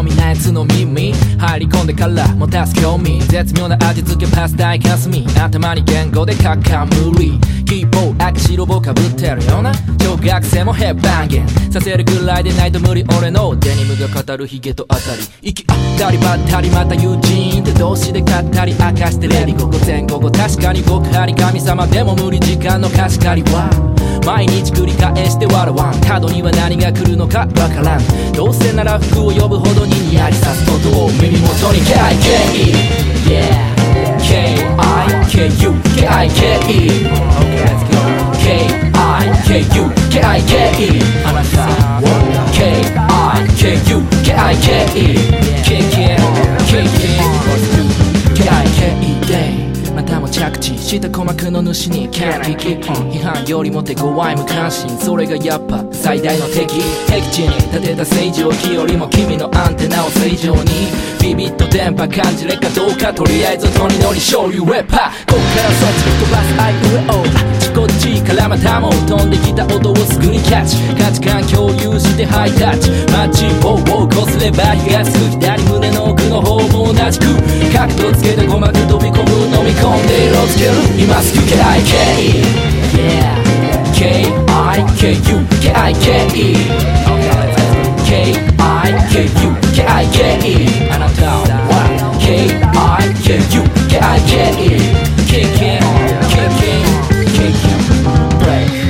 興味ないやつの耳入り込んでから持たす興味絶妙な味付けパスタイ霞頭に言語で書か無理キーボード赤白棒かぶってるような小学生もヘッバンゲンさせるぐらいでないと無理俺のデニムが語るヒゲと当たり息当たりばったりまた友人って同士で語り明かしてレディ午後前午後確かに極張り神様でも無理時間の貸し借りは毎日繰り返して笑わん角には何が来るのかわからんどうせなら服を呼ぶほどにニヤリさすことを耳元に KIKE Yeah K-I-K-U K-I-K-E K-I-K-U K-I-K-E あなた K-I-K-U K-I-K-E K-K-K-K K-I-K-E Dayまたも着地した鼓膜の主に Can't kick on 批判よりも手強い無関心それがやっぱ最大の敵敵地に立てた正常期よりも君のアンテナを正常にビビッと電波感じれかどうかとりあえず音に乗り勝利ウェッパーこっからそっちに飛ばすアイウェオあっちこっちからまたも飛んできた音をすぐにキャッチ価値観共有してハイタッチマッチ棒をこすれば火がつく左胸の奥の方も同じく角度つけて鼓膜飛び込む飲み込んで色つける今すぐ K-I-K-E Yeah K-I-K-U K-I-K-E K-I-K-U K-I-K-E あなたは K-I-K-U K-I-K-E K-K-K-K Break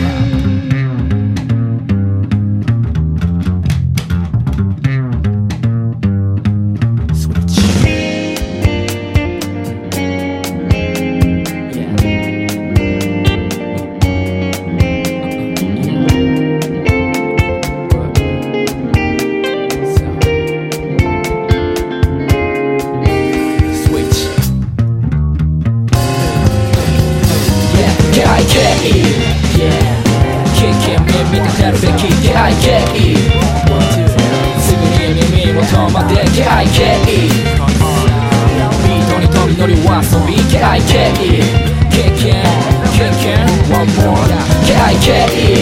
K-I-K-E すぐに耳元まで K-I-K-E ビートに飛び乗り遊び K-I-K-E K-K-K-K One more K-I-K-E